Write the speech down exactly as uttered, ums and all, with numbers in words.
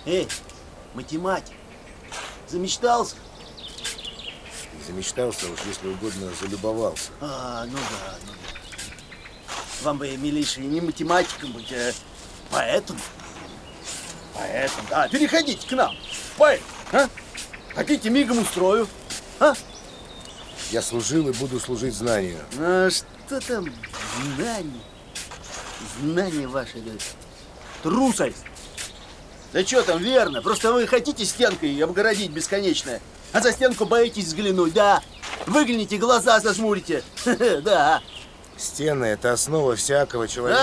Эй, математик, замечтался? Не замечтался, уж если угодно, залюбовался. А, ну да, ну да. Вам бы, милейший, не математиком быть, а поэтом. Поэтом, да, переходите к нам. Поэт, а? Хотите, мигом устрою, а? Я служил и буду служить знанию. А что там знание? Знание ваше, да, трусость. Да что там, верно, просто вы хотите стенкой обгородить бесконечное, а за стенку боитесь взглянуть, да? Выгляните, глаза зажмурите, да. Стены — это основа всякого человека.